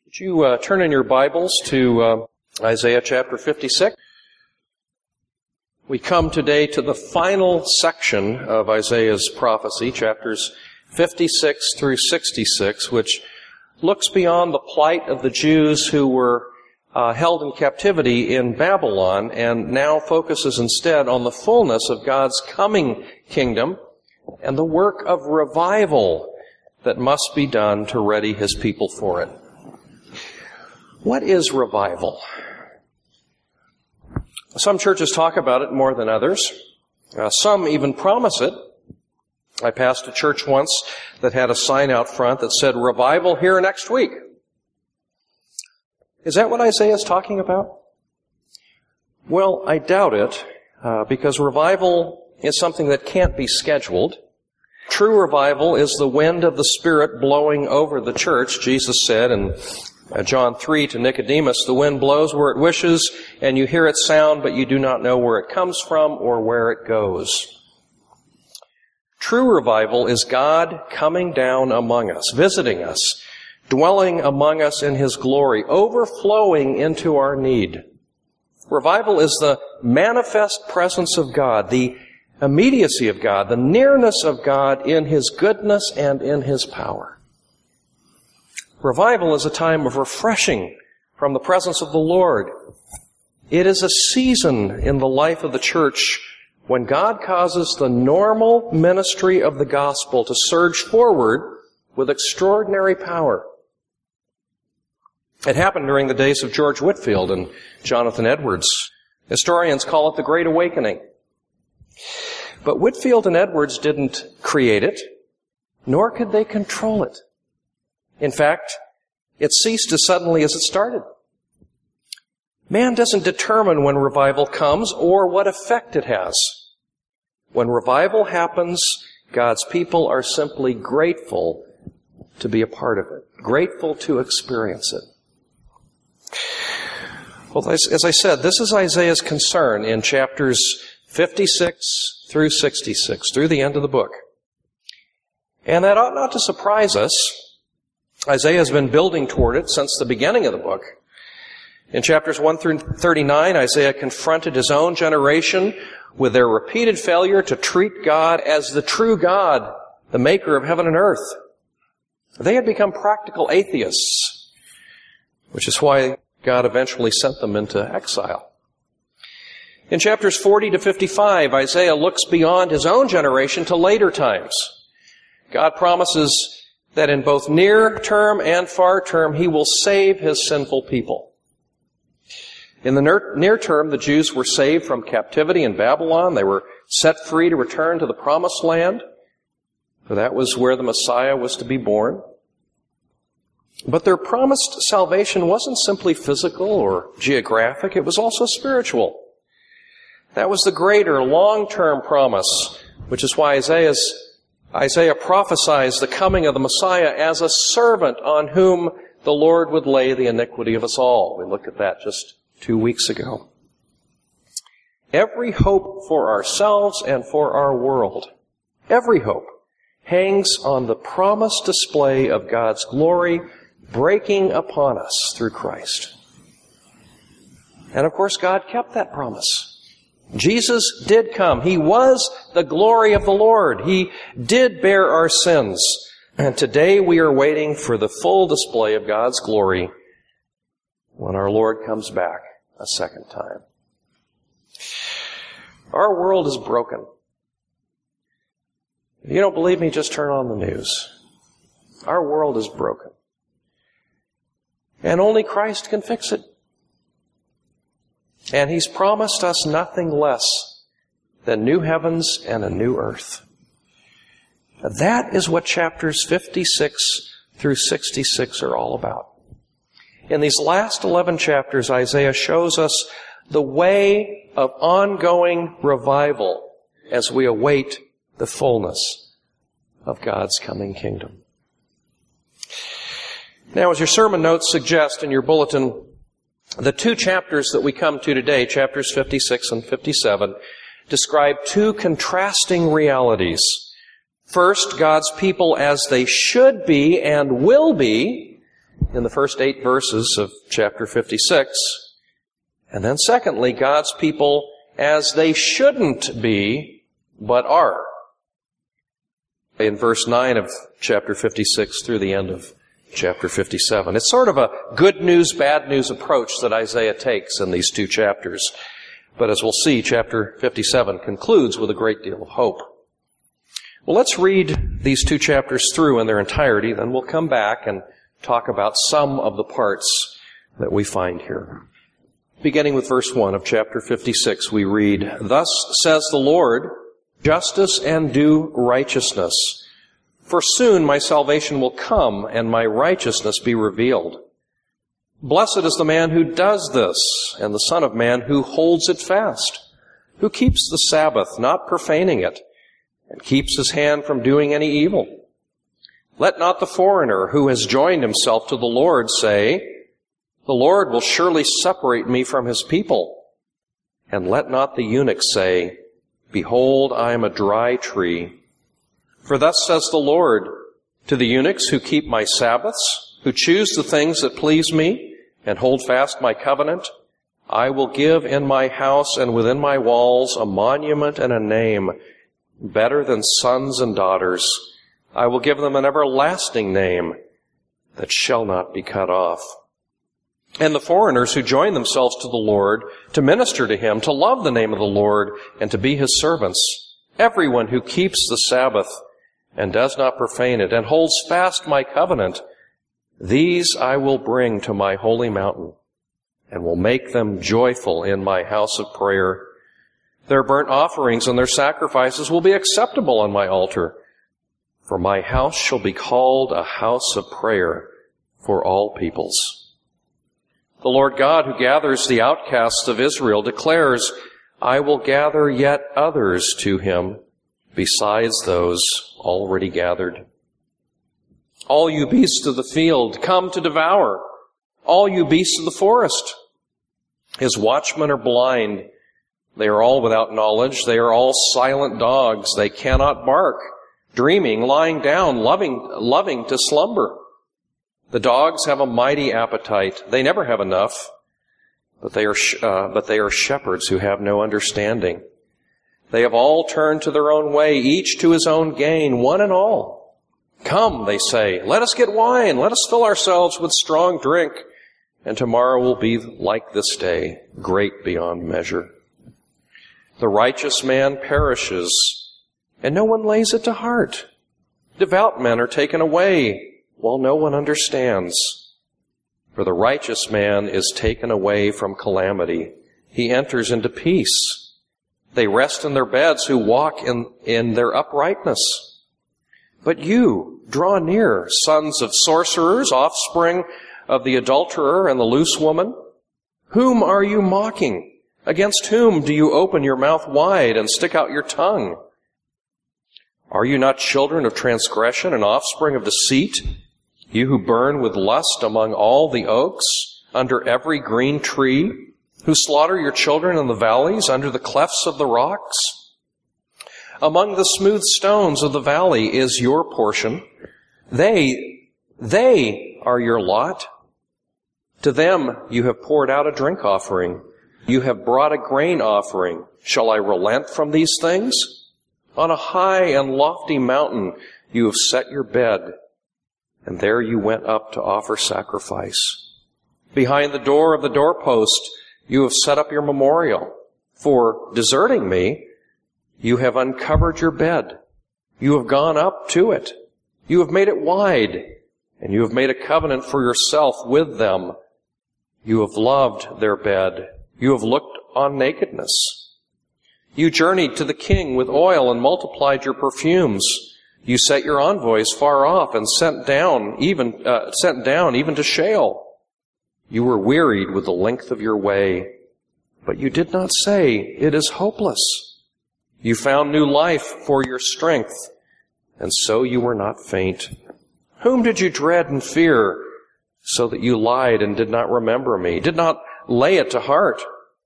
Would you turn in your Bibles to Isaiah chapter 56? We come today to the final section of Isaiah's prophecy, chapters 56 through 66, which looks beyond the plight of the Jews who were held in captivity in Babylon and now focuses instead on the fullness of God's coming kingdom and the work of revival that must be done to ready His people for it. What is revival? Some churches talk about it more than others. Some even promise it. I passed a church once that had a sign out front that said, "Revival here next week." Is that what Isaiah is talking about? Well, I doubt it, because revival is something that can't be scheduled. True revival is the wind of the Spirit blowing over the church. Jesus said in John 3 to Nicodemus, "The wind blows where it wishes, and you hear its sound, but you do not know where it comes from or where it goes." True revival is God coming down among us, visiting us, dwelling among us in His glory, overflowing into our need. Revival is the manifest presence of God, the immediacy of God, the nearness of God in His goodness and in His power. Revival is a time of refreshing from the presence of the Lord. It is a season in the life of the church when God causes the normal ministry of the gospel to surge forward with extraordinary power. It happened during the days of George Whitefield and Jonathan Edwards. Historians call it the Great Awakening. But Whitefield and Edwards didn't create it, nor could they control it. In fact, it ceased as suddenly as it started. Man doesn't determine when revival comes or what effect it has. When revival happens, God's people are simply grateful to be a part of it, grateful to experience it. Well, as I said, this is Isaiah's concern in chapters 56 through 66, through the end of the book. And that ought not to surprise us. Isaiah has been building toward it since the beginning of the book. In chapters 1 through 39, Isaiah confronted his own generation with their repeated failure to treat God as the true God, the maker of heaven and earth. They had become practical atheists, which is why God eventually sent them into exile. In chapters 40 to 55, Isaiah looks beyond his own generation to later times. God promises that in both near term and far term, He will save His sinful people. In the near term, the Jews were saved from captivity in Babylon. They were set free to return to the promised land, for that was where the Messiah was to be born. But their promised salvation wasn't simply physical or geographic, it was also spiritual. That was the greater long-term promise, which is why Isaiah prophesies the coming of the Messiah as a servant on whom the Lord would lay the iniquity of us all. We looked at that just 2 weeks ago. Every hope for ourselves and for our world, every hope, hangs on the promised display of God's glory breaking upon us through Christ. And of course, God kept that promise. Jesus did come. He was the glory of the Lord. He did bear our sins. And today we are waiting for the full display of God's glory when our Lord comes back a second time. Our world is broken. If you don't believe me, just turn on the news. Our world is broken. And only Christ can fix it. And He's promised us nothing less than new heavens and a new earth. That is what chapters 56 through 66 are all about. In these last 11 chapters, Isaiah shows us the way of ongoing revival as we await the fullness of God's coming kingdom. Now, as your sermon notes suggest in your bulletin, the two chapters that we come to today, chapters 56 and 57, describe two contrasting realities. First, God's people as they should be and will be, in the first 8 verses of chapter 56. And then secondly, God's people as they shouldn't be, but are. In verse 9 of chapter 56 through the end of chapter 57. It's sort of a good news, bad news approach that Isaiah takes in these 2 chapters. But as we'll see, chapter 57 concludes with a great deal of hope. Well, let's read these 2 chapters through in their entirety, then we'll come back and talk about some of the parts that we find here. Beginning with verse 1 of chapter 56, we read, "Thus says the Lord, justice and do righteousness. For soon my salvation will come and my righteousness be revealed. Blessed is the man who does this, and the Son of Man who holds it fast, who keeps the Sabbath, not profaning it, and keeps his hand from doing any evil. Let not the foreigner who has joined himself to the Lord say, the Lord will surely separate me from his people. And let not the eunuch say, behold, I am a dry tree. For thus says the Lord, to the eunuchs who keep my Sabbaths, who choose the things that please me, and hold fast my covenant, I will give in my house and within my walls a monument and a name, better than sons and daughters. I will give them an everlasting name that shall not be cut off. And the foreigners who join themselves to the Lord, to minister to him, to love the name of the Lord, and to be his servants, everyone who keeps the Sabbath and does not profane it, and holds fast my covenant, these I will bring to my holy mountain, and will make them joyful in my house of prayer. Their burnt offerings and their sacrifices will be acceptable on my altar, for my house shall be called a house of prayer for all peoples. The Lord God, who gathers the outcasts of Israel, declares, I will gather yet others to him, besides those already gathered. All you beasts of the field, come to devour. All you beasts of the forest. His watchmen are blind. They are all without knowledge. They are all silent dogs. They cannot bark, dreaming, lying down, loving to slumber. The dogs have a mighty appetite. They never have enough, but they are shepherds who have no understanding. They have all turned to their own way, each to his own gain, one and all. Come, they say, let us get wine, let us fill ourselves with strong drink, and tomorrow will be like this day, great beyond measure. The righteous man perishes, and no one lays it to heart. Devout men are taken away, while no one understands. For the righteous man is taken away from calamity. He enters into peace. They rest in their beds who walk in their uprightness. But you, draw near, sons of sorcerers, offspring of the adulterer and the loose woman. Whom are you mocking? Against whom do you open your mouth wide and stick out your tongue? Are you not children of transgression and offspring of deceit? You who burn with lust among all the oaks, under every green tree, who slaughter your children in the valleys, under the clefts of the rocks? Among the smooth stones of the valley is your portion. They are your lot. To them you have poured out a drink offering. You have brought a grain offering. Shall I relent from these things? On a high and lofty mountain you have set your bed, and there you went up to offer sacrifice. Behind the door of the doorpost you have set up your memorial. For deserting me, you have uncovered your bed. You have gone up to it. You have made it wide, and you have made a covenant for yourself with them. You have loved their bed. You have looked on nakedness. You journeyed to the king with oil and multiplied your perfumes. You set your envoys far off and sent down even to Sheol. You were wearied with the length of your way, but you did not say, it is hopeless. You found new life for your strength, and so you were not faint. Whom did you dread and fear, so that you lied and did not remember me, did not lay it to heart?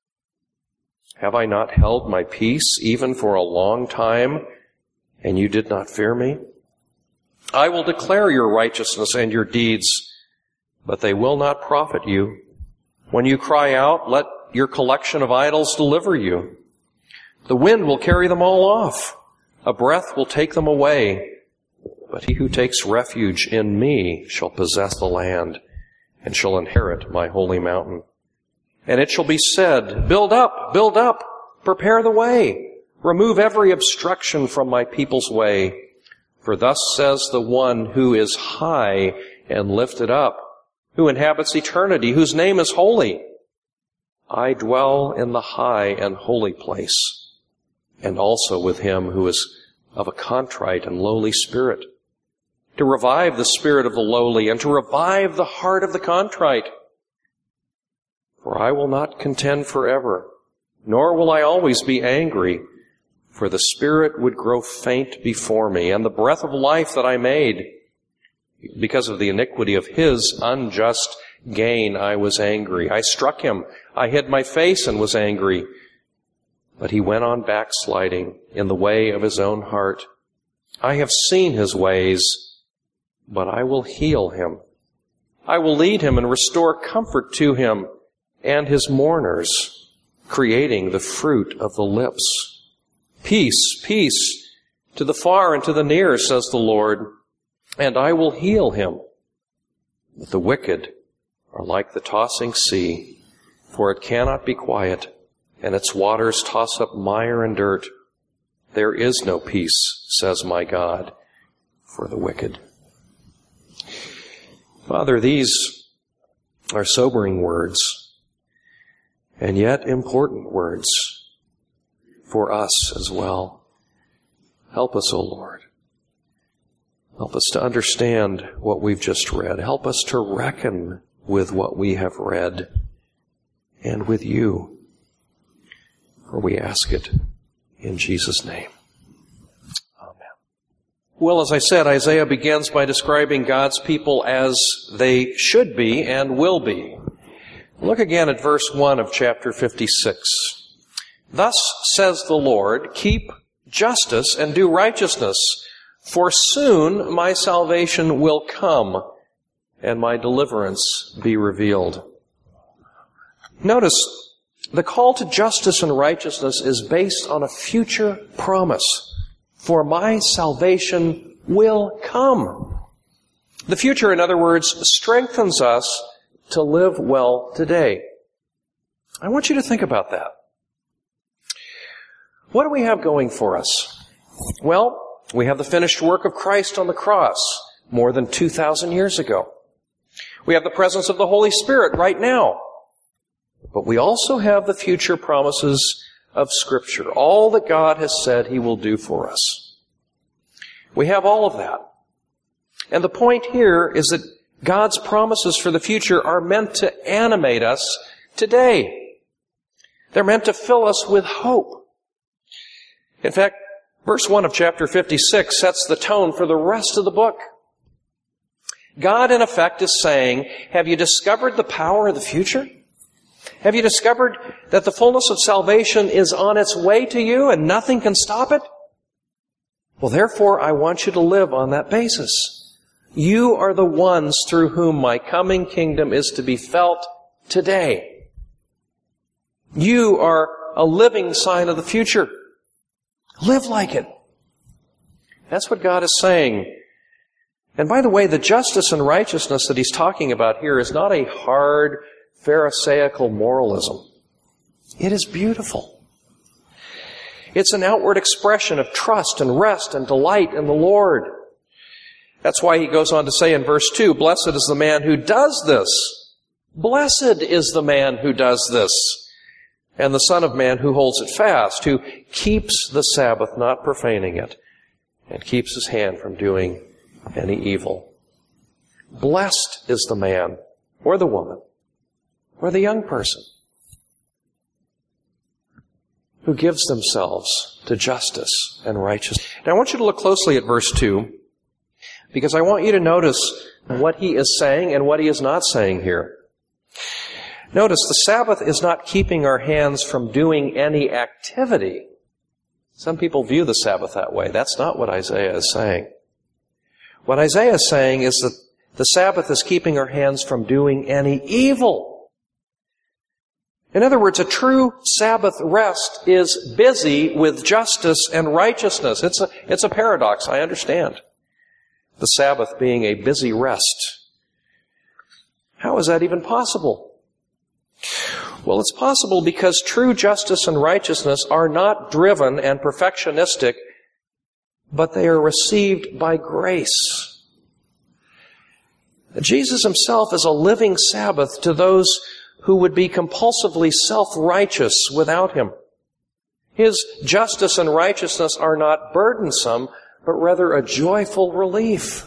Have I not held my peace even for a long time, and you did not fear me? I will declare your righteousness and your deeds, but they will not profit you. When you cry out, let your collection of idols deliver you. The wind will carry them all off. A breath will take them away. But he who takes refuge in me shall possess the land and shall inherit my holy mountain. And it shall be said, build up, prepare the way, remove every obstruction from my people's way. For thus says the one who is high and lifted up, who inhabits eternity, whose name is holy. I dwell in the high and holy place, and also with him who is of a contrite and lowly spirit, to revive the spirit of the lowly and to revive the heart of the contrite. For I will not contend forever, nor will I always be angry, for the spirit would grow faint before me, and the breath of life that I made. Because of the iniquity of his unjust gain, I was angry. I struck him. I hid my face and was angry. But he went on backsliding in the way of his own heart. I have seen his ways, but I will heal him. I will lead him and restore comfort to him and his mourners, creating the fruit of the lips. Peace, peace to the far and to the near, says the Lord, and I will heal him. But the wicked are like the tossing sea, for it cannot be quiet, and its waters toss up mire and dirt. There is no peace, says my God, for the wicked. Father, these are sobering words, and yet important words for us as well. Help us, O Lord. Help us to understand what we've just read. Help us to reckon with what we have read and with you. For we ask it in Jesus' name. Amen. Well, as I said, Isaiah begins by describing God's people as they should be and will be. Look again at verse 1 of chapter 56. Thus says the Lord, keep justice and do righteousness, for soon my salvation will come and my deliverance be revealed. Notice, the call to justice and righteousness is based on a future promise. For my salvation will come. The future, in other words, strengthens us to live well today. I want you to think about that. What do we have going for us? Well, we have the finished work of Christ on the cross more than 2,000 years ago. We have the presence of the Holy Spirit right now. But we also have the future promises of Scripture, all that God has said He will do for us. We have all of that. And the point here is that God's promises for the future are meant to animate us today. They're meant to fill us with hope. In fact, verse 1 of chapter 56 sets the tone for the rest of the book. God, in effect, is saying, have you discovered the power of the future? Have you discovered that the fullness of salvation is on its way to you and nothing can stop it? Well, therefore, I want you to live on that basis. You are the ones through whom my coming kingdom is to be felt today. You are a living sign of the future. Live like it. That's what God is saying. And by the way, the justice and righteousness that He's talking about here is not a hard, Pharisaical moralism. It is beautiful. It's an outward expression of trust and rest and delight in the Lord. That's why He goes on to say in verse 2, blessed is the man who does this. Blessed is the man who does this. And the Son of Man who holds it fast, who keeps the Sabbath, not profaning it, and keeps his hand from doing any evil. Blessed is the man or the woman or the young person who gives themselves to justice and righteousness. Now I want you to look closely at verse 2, because I want you to notice what he is saying and what he is not saying here. Notice, the Sabbath is not keeping our hands from doing any activity. Some people view the Sabbath that way. That's not what Isaiah is saying. What Isaiah is saying is that The Sabbath is keeping our hands from doing any evil. In other words, a true Sabbath rest is busy with justice and righteousness. It's a paradox, I understand. The Sabbath being a busy rest. How is that even possible? Well, it's possible because true justice and righteousness are not driven and perfectionistic, but they are received by grace. Jesus himself is a living Sabbath to those who would be compulsively self-righteous without him. His justice and righteousness are not burdensome, but rather a joyful relief.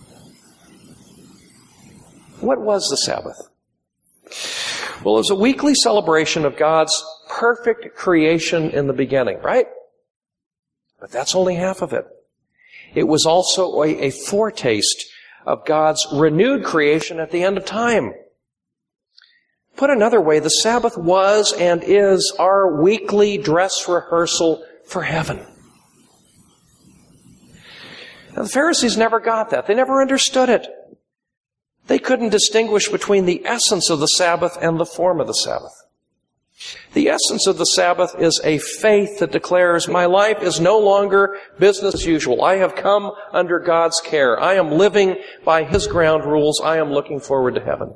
What was the Sabbath? Well, it was a weekly celebration of God's perfect creation in the beginning, right? But that's only half of it. It was also a foretaste of God's renewed creation at the end of time. Put another way, the Sabbath was and is our weekly dress rehearsal for heaven. Now, the Pharisees never got that. They never understood it. They couldn't distinguish between the essence of the Sabbath and the form of the Sabbath. The essence of the Sabbath is a faith that declares, my life is no longer business as usual. I have come under God's care. I am living by His ground rules. I am looking forward to heaven.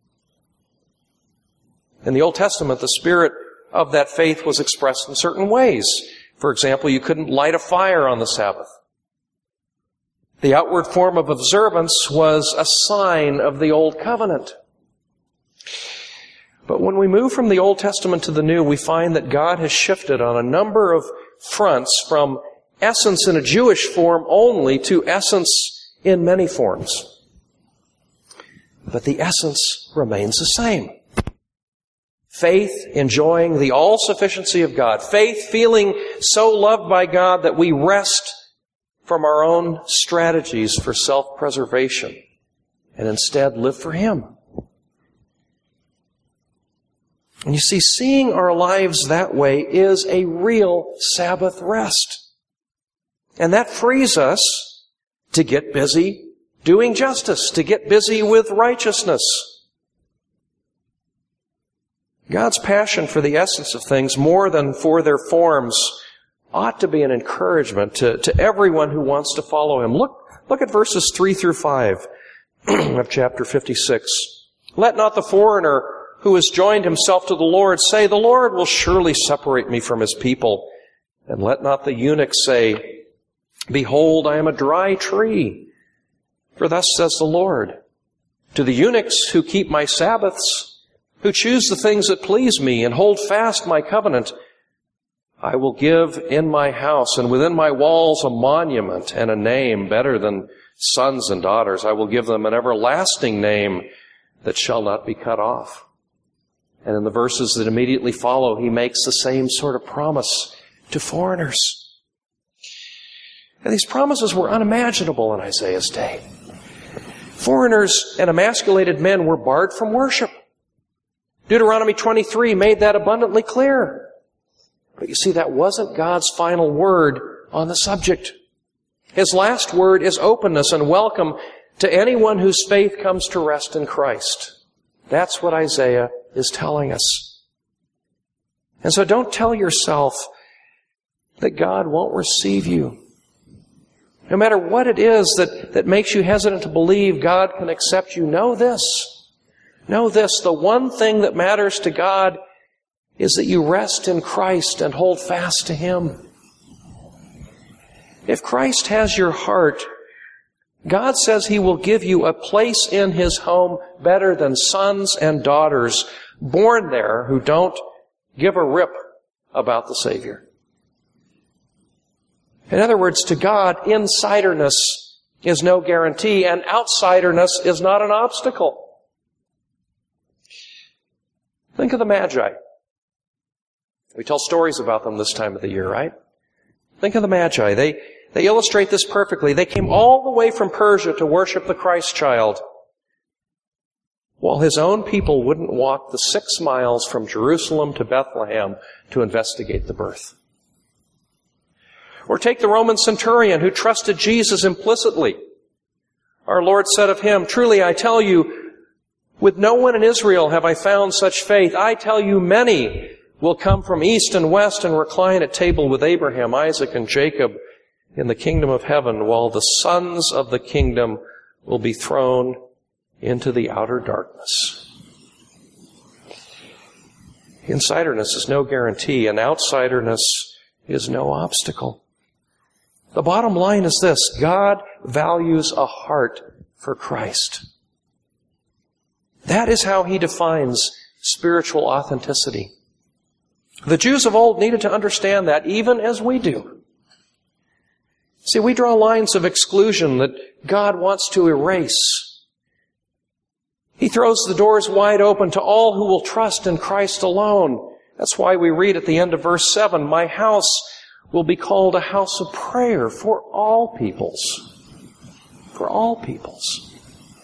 In the Old Testament, the spirit of that faith was expressed in certain ways. For example, you couldn't light a fire on the Sabbath. The outward form of observance was a sign of the Old Covenant. But when we move from the Old Testament to the New, we find that God has shifted on a number of fronts from essence in a Jewish form only to essence in many forms. But the essence remains the same. Faith enjoying the all-sufficiency of God. Faith feeling so loved by God that we rest from our own strategies for self-preservation and instead live for Him. And you see, seeing our lives that way is a real Sabbath rest. And that frees us to get busy doing justice, to get busy with righteousness. God's passion for the essence of things more than for their forms ought to be an encouragement to everyone who wants to follow Him. Look at verses 3 through 5 of chapter 56. Let not the foreigner who has joined himself to the Lord say, the Lord will surely separate me from His people. And let not the eunuch say, behold, I am a dry tree. For thus says the Lord, to the eunuchs who keep my Sabbaths, who choose the things that please me and hold fast my covenant, I will give in my house and within my walls a monument and a name better than sons and daughters. I will give them an everlasting name that shall not be cut off. And in the verses that immediately follow, he makes the same sort of promise to foreigners. And these promises were unimaginable in Isaiah's day. Foreigners and emasculated men were barred from worship. Deuteronomy 23 made that abundantly clear. But you see, that wasn't God's final word on the subject. His last word is openness and welcome to anyone whose faith comes to rest in Christ. That's what Isaiah is telling us. And so don't tell yourself that God won't receive you. No matter what it is that makes you hesitant to believe God can accept you, know this. Know this, the one thing that matters to God is that you rest in Christ and hold fast to Him. If Christ has your heart, God says He will give you a place in His home better than sons and daughters born there who don't give a rip about the Savior. In other words, to God, insiderness is no guarantee, and outsiderness is not an obstacle. Think of the Magi. We tell stories about them this time of the year, right? Think of the Magi. They illustrate this perfectly. They came all the way from Persia to worship the Christ child, while His own people wouldn't walk the 6 miles from Jerusalem to Bethlehem to investigate the birth. Or take the Roman centurion who trusted Jesus implicitly, Our Lord said of him, "Truly I tell you, with no one in Israel have I found such faith. I tell you, many will come from east and west and recline at table with Abraham, Isaac, and Jacob in the kingdom of heaven, while the sons of the kingdom will be thrown into the outer darkness." Insiderness is no guarantee, and outsiderness is no obstacle. The bottom line is this: God values a heart for Christ. That is how He defines spiritual authenticity. The Jews of old needed to understand that, even as we do. See, we draw lines of exclusion that God wants to erase. He throws the doors wide open to all who will trust in Christ alone. That's why we read at the end of verse 7, "My house will be called a house of prayer for all peoples." For all peoples.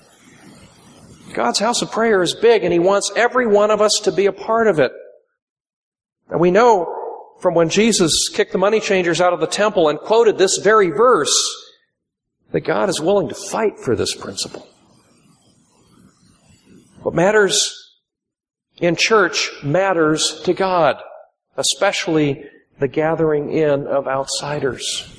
God's house of prayer is big, and He wants every one of us to be a part of it. And we know from when Jesus kicked the money changers out of the temple and quoted this very verse that God is willing to fight for this principle. What matters in church matters to God, especially the gathering in of outsiders.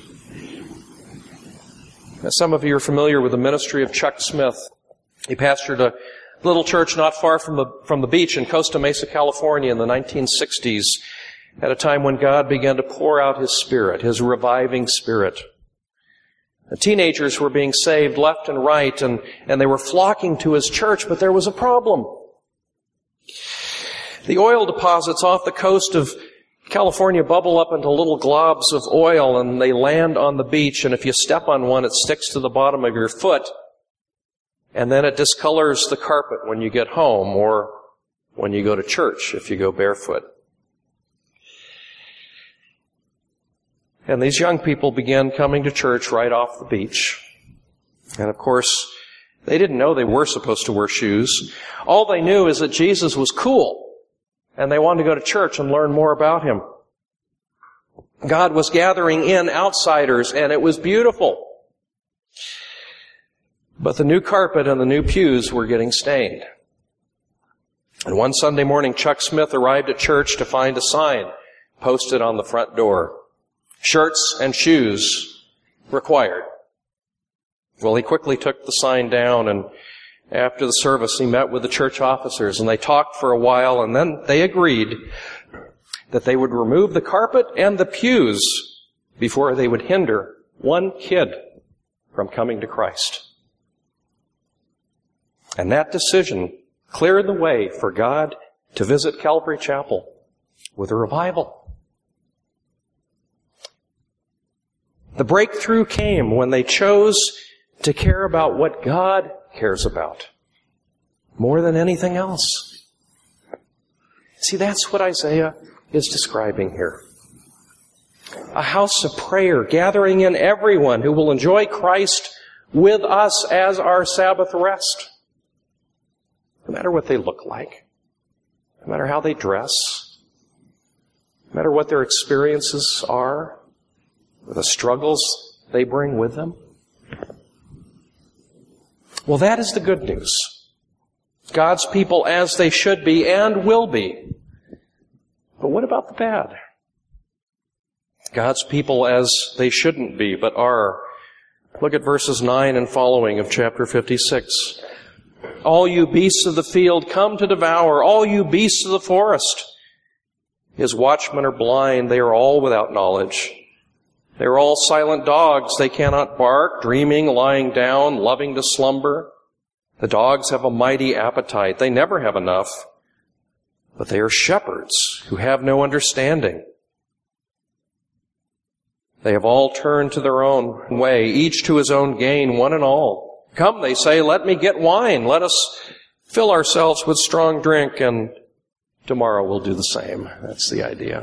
Now, some of you are familiar with the ministry of Chuck Smith. He pastored a little church not far from the beach in Costa Mesa, California in the 1960s, at a time when God began to pour out His Spirit, His reviving Spirit. The teenagers were being saved left and right, and they were flocking to His church, but there was a problem. The oil deposits off the coast of California bubble up into little globs of oil, and they land on the beach, and if you step on one, it sticks to the bottom of your foot, and then it discolors the carpet when you get home, or when you go to church, if you go barefoot. And these young people began coming to church right off the beach. And of course, they didn't know they were supposed to wear shoes. All they knew is that Jesus was cool, and they wanted to go to church and learn more about Him. God was gathering in outsiders, and it was beautiful. But the new carpet and the new pews were getting stained. And one Sunday morning, Chuck Smith arrived at church to find a sign posted on the front door: "Shirts and shoes required." Well, he quickly took the sign down, and after the service, he met with the church officers, and they talked for a while, and then they agreed that they would remove the carpet and the pews before they would hinder one kid from coming to Christ. And that decision cleared the way for God to visit Calvary Chapel with a revival. The breakthrough came when they chose to care about what God cares about more than anything else. See, that's what Isaiah is describing here. A house of prayer, gathering in everyone who will enjoy Christ with us as our Sabbath rest. No matter what they look like, no matter how they dress, no matter what their experiences are, or the struggles they bring with them. Well, that is the good news. God's people as they should be and will be. But what about the bad? God's people as they shouldn't be, but are. Look at verses 9 and following of chapter 56. "All you beasts of the field come to devour, all you beasts of the forest. His watchmen are blind, they are all without knowledge. They are all silent dogs, they cannot bark, dreaming, lying down, loving to slumber. The dogs have a mighty appetite, they never have enough. But they are shepherds who have no understanding. They have all turned to their own way, each to his own gain, one and all. Come, they say, let me get wine, let us fill ourselves with strong drink, and tomorrow we'll do the same." That's the idea.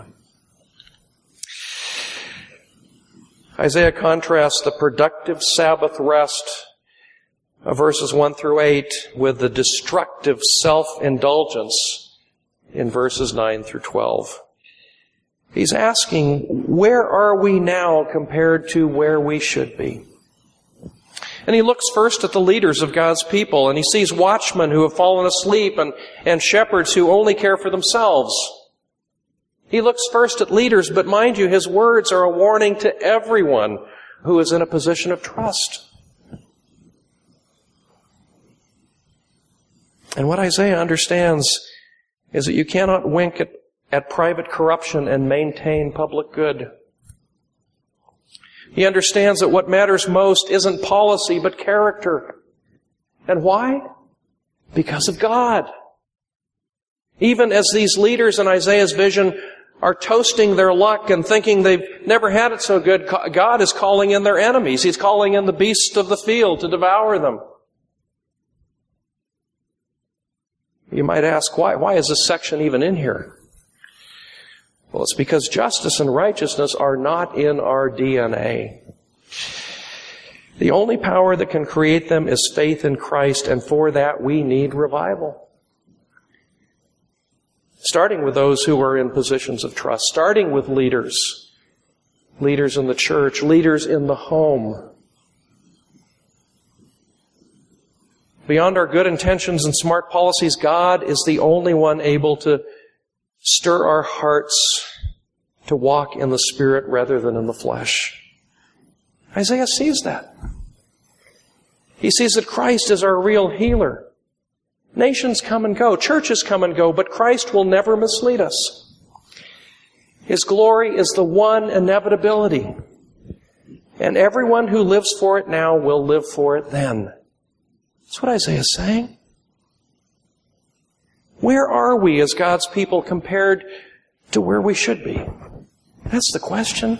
Isaiah contrasts the productive Sabbath rest of verses 1 through 8 with the destructive self-indulgence in verses 9 through 12. He's asking, where are we now compared to where we should be? And he looks first at the leaders of God's people, and he sees watchmen who have fallen asleep and shepherds who only care for themselves. He looks first at leaders, but mind you, his words are a warning to everyone who is in a position of trust. And what Isaiah understands is that you cannot wink at private corruption and maintain public good. He understands that what matters most isn't policy, but character. And why? Because of God. Even as these leaders in Isaiah's vision are toasting their luck and thinking they've never had it so good, God is calling in their enemies. He's calling in the beasts of the field to devour them. You might ask, why is this section even in here? Well, it's because justice and righteousness are not in our DNA. The only power that can create them is faith in Christ, and for that we need revival. Starting with those who are in positions of trust, starting with leaders in the church, leaders in the home. Beyond our good intentions and smart policies, God is the only one able to stir our hearts to walk in the Spirit rather than in the flesh. Isaiah sees that. He sees that Christ is our real healer. Nations come and go, churches come and go, but Christ will never mislead us. His glory is the one inevitability. And everyone who lives for it now will live for it then. That's what Isaiah is saying. Where are we as God's people compared to where we should be? That's the question.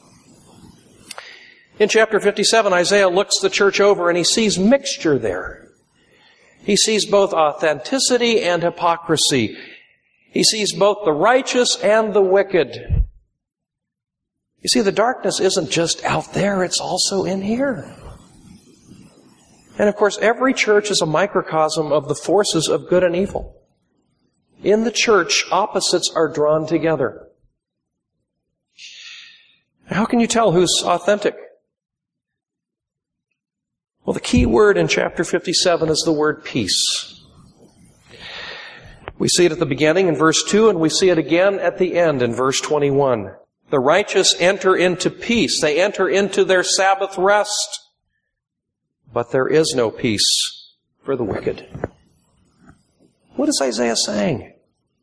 In chapter 57, Isaiah looks the church over and he sees mixture there. He sees both authenticity and hypocrisy. He sees both the righteous and the wicked. You see, the darkness isn't just out there, it's also in here. And of course, every church is a microcosm of the forces of good and evil. In the church, opposites are drawn together. How can you tell who's authentic? Well, the key word in chapter 57 is the word peace. We see it at the beginning in verse 2, and we see it again at the end in verse 21. The righteous enter into peace. They enter into their Sabbath rest. But there is no peace for the wicked. What is Isaiah saying?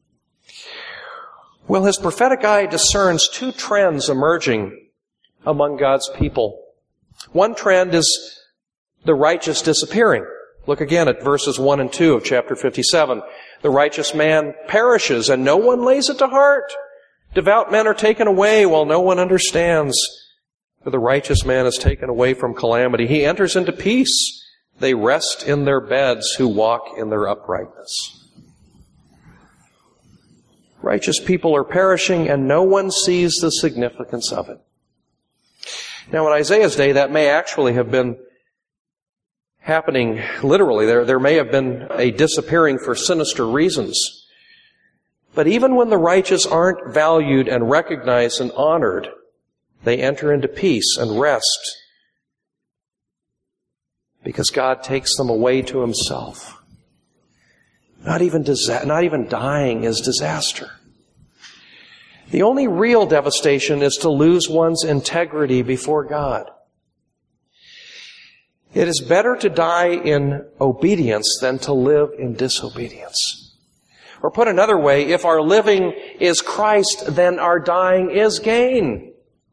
Well, his prophetic eye discerns two trends emerging among God's people. One trend is the righteous disappearing. Look again at verses 1 and 2 of chapter 57. The righteous man perishes and no one lays it to heart. Devout men are taken away while no one understands. For the righteous man is taken away from calamity. He enters into peace. They rest in their beds who walk in their uprightness. Righteous people are perishing and no one sees the significance of it. Now in Isaiah's day, that may actually have been happening literally. There may have been a disappearing for sinister reasons. But even when the righteous aren't valued and recognized and honored, they enter into peace and rest because God takes them away to Himself. Not even dying is disaster. The only real devastation is to lose one's integrity before God. It is better to die in obedience than to live in disobedience. Or put another way, if our living is Christ, then our dying is gain.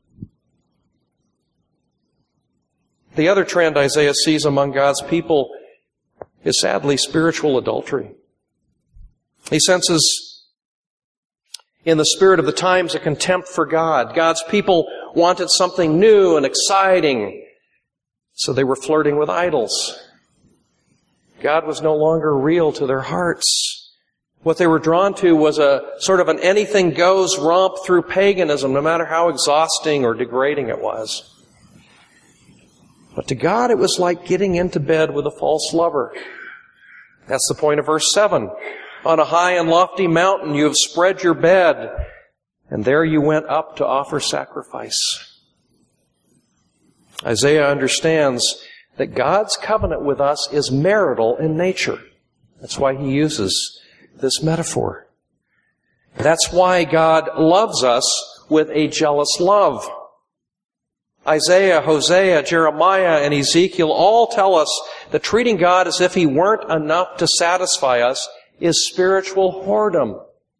The other trend Isaiah sees among God's people is sadly spiritual adultery. He senses in the spirit of the times a contempt for God. God's people wanted something new and exciting, so they were flirting with idols. God was no longer real to their hearts. What they were drawn to was a sort of an anything-goes romp through paganism, no matter how exhausting or degrading it was. But to God, it was like getting into bed with a false lover. That's the point of verse 7. On a high and lofty mountain you have spread your bed, and there you went up to offer sacrifice. Isaiah understands that God's covenant with us is marital in nature. That's why he uses this metaphor. That's why God loves us with a jealous love. Isaiah, Hosea, Jeremiah, and Ezekiel all tell us that treating God as if he weren't enough to satisfy us is spiritual whoredom.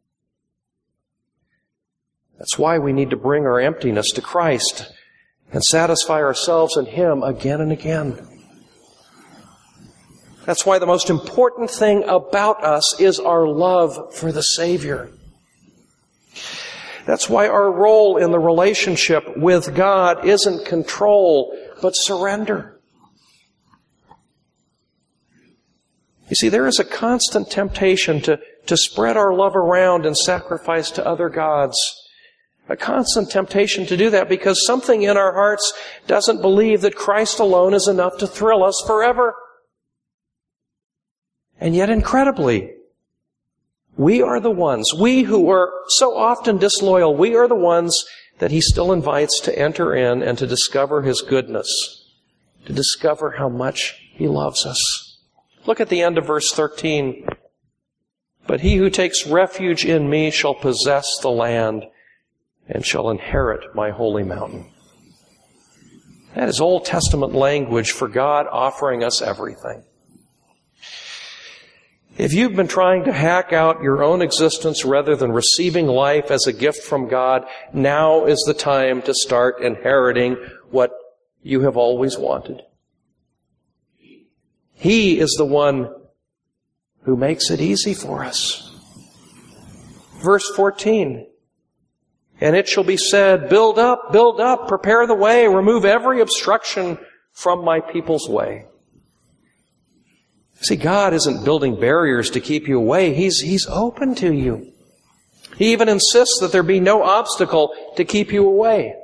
That's why we need to bring our emptiness to Christ and satisfy ourselves in him again and again. That's why the most important thing about us is our love for the Savior. That's why our role in the relationship with God isn't control, but surrender. You see, there is a constant temptation to spread our love around and sacrifice to other gods. A constant temptation to do that because something in our hearts doesn't believe that Christ alone is enough to thrill us forever. And yet, incredibly, we are the ones, we who are so often disloyal, we are the ones that he still invites to enter in and to discover his goodness, to discover how much he loves us. Look at the end of verse 13. But he who takes refuge in me shall possess the land and shall inherit my holy mountain. That is Old Testament language for God offering us everything. If you've been trying to hack out your own existence rather than receiving life as a gift from God, now is the time to start inheriting what you have always wanted. He is the one who makes it easy for us. Verse 14, and it shall be said, build up, prepare the way, remove every obstruction from my people's way. See, God isn't building barriers to keep you away. He's open to you. He even insists that there be no obstacle to keep you away.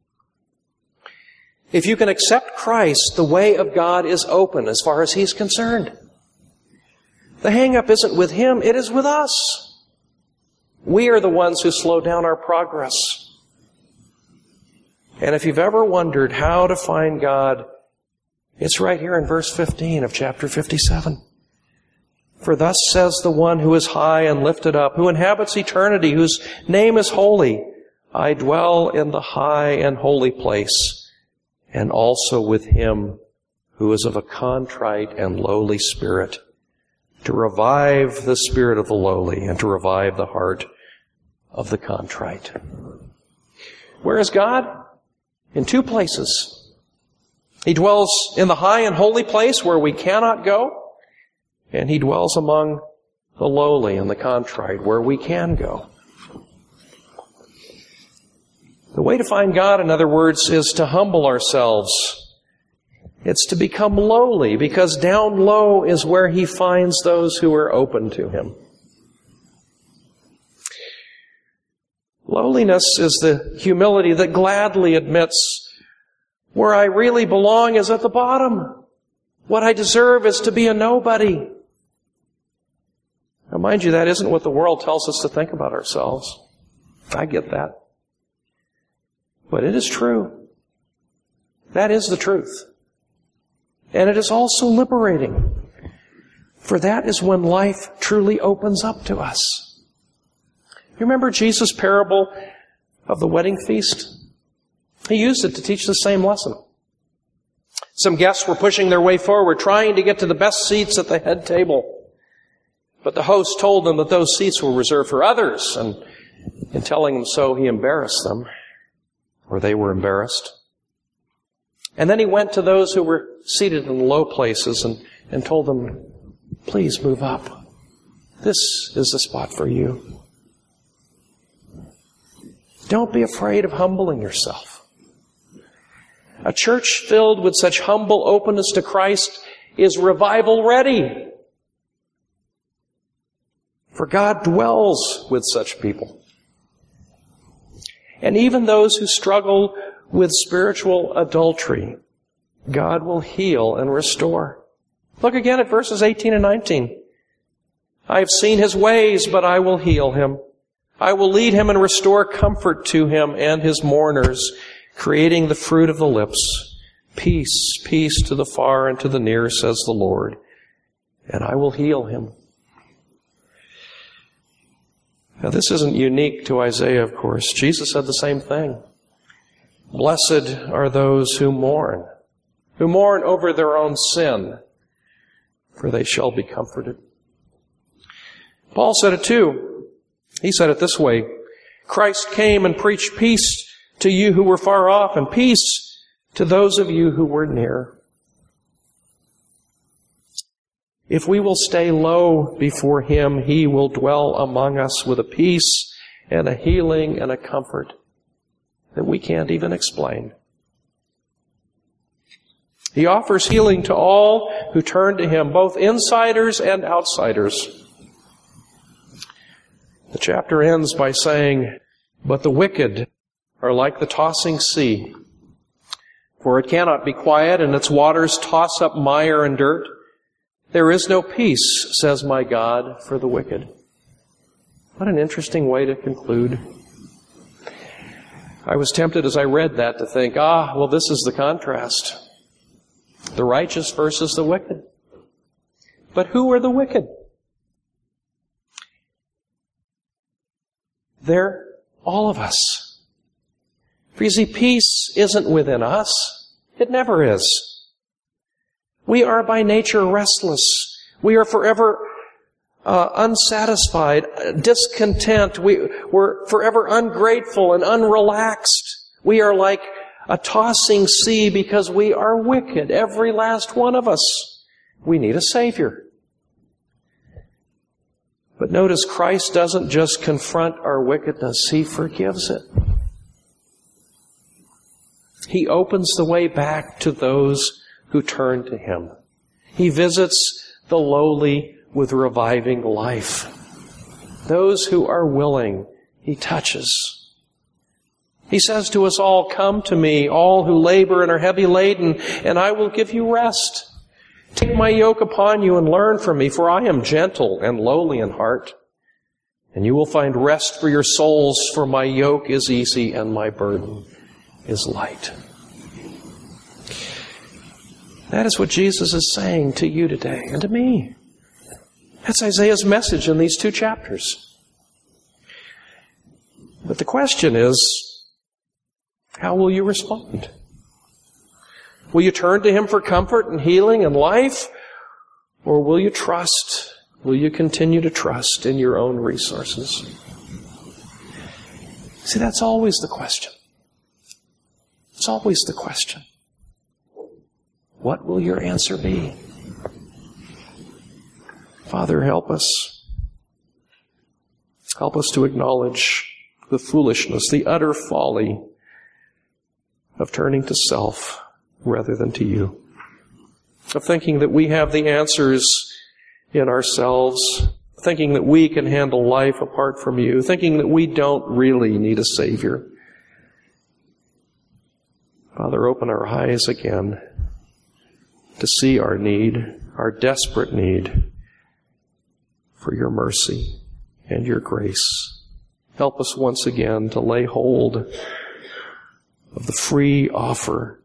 If you can accept Christ, the way of God is open as far as he's concerned. The hang-up isn't with him, it is with us. We are the ones who slow down our progress. And if you've ever wondered how to find God, it's right here in verse 15 of chapter 57. For thus says the one who is high and lifted up, who inhabits eternity, whose name is holy. I dwell in the high and holy place, and also with him who is of a contrite and lowly spirit, to revive the spirit of the lowly and to revive the heart of the contrite. Where is God? In two places. He dwells in the high and holy place where we cannot go, and he dwells among the lowly and the contrite where we can go. The way to find God, in other words, is to humble ourselves. It's to become lowly, because down low is where he finds those who are open to him. Lowliness is the humility that gladly admits where I really belong is at the bottom. What I deserve is to be a nobody. Now, mind you, that isn't what the world tells us to think about ourselves. I get that. But it is true. That is the truth. And it is also liberating. For that is when life truly opens up to us. You remember Jesus' parable of the wedding feast? He used it to teach the same lesson. Some guests were pushing their way forward, trying to get to the best seats at the head table. But the host told them that those seats were reserved for others, and in telling them so, he embarrassed them, or they were embarrassed. And then he went to those who were seated in the low places and told them, please move up. This is the spot for you. Don't be afraid of humbling yourself. A church filled with such humble openness to Christ is revival ready. For God dwells with such people. And even those who struggle with spiritual adultery, God will heal and restore. Look again at verses 18 and 19. I have seen his ways, but I will heal him. I will lead him and restore comfort to him and his mourners, creating the fruit of the lips, Peace, peace to the far and to the near, says the Lord, and I will heal him. Now, this isn't unique to Isaiah, of course. Jesus said the same thing. Blessed are those who mourn over their own sin, for they shall be comforted. Paul said it too. He said it this way, Christ came and preached peace to you who were far off and peace to those of you who were near. If we will stay low before Him, He will dwell among us with a peace and a healing and a comfort that we can't even explain. He offers healing to all who turn to Him, both insiders and outsiders. The chapter ends by saying, but the wicked are like the tossing sea, for it cannot be quiet, and its waters toss up mire and dirt. There is no peace, says my God, for the wicked. What an interesting way to conclude. I was tempted as I read that to think, well, this is the contrast. The righteous versus the wicked. But who are the wicked? They're all of us. For you see, peace isn't within us. It never is. We are by nature restless. We are forever unsatisfied, discontent. We're forever ungrateful and unrelaxed. We are like a tossing sea because we are wicked, every last one of us. We need a Savior. But notice Christ doesn't just confront our wickedness, He forgives it. He opens the way back to those who turn to Him. He visits the lowly with reviving life. Those who are willing, He touches. He says to us all, come to me, all who labor and are heavy laden, and I will give you rest. Take my yoke upon you and learn from me, for I am gentle and lowly in heart. And you will find rest for your souls, for my yoke is easy and my burden is light. That is what Jesus is saying to you today and to me. That's Isaiah's message in these 2 chapters. But the question is, how will you respond? Will you turn to Him for comfort and healing and life? Or will you trust? Will you continue to trust in your own resources? See, that's always the question. It's always the question. What will your answer be? Father, help us. Help us to acknowledge the foolishness, the utter folly of turning to self rather than to you. Of thinking that we have the answers in ourselves. Thinking that we can handle life apart from you. Thinking that we don't really need a Savior. Father, open our eyes again to see our need, our desperate need for your mercy and your grace. Help us once again to lay hold of the free offer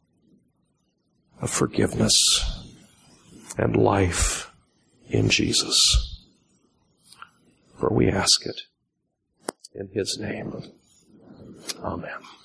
of forgiveness and life in Jesus. For we ask it in His name. Amen.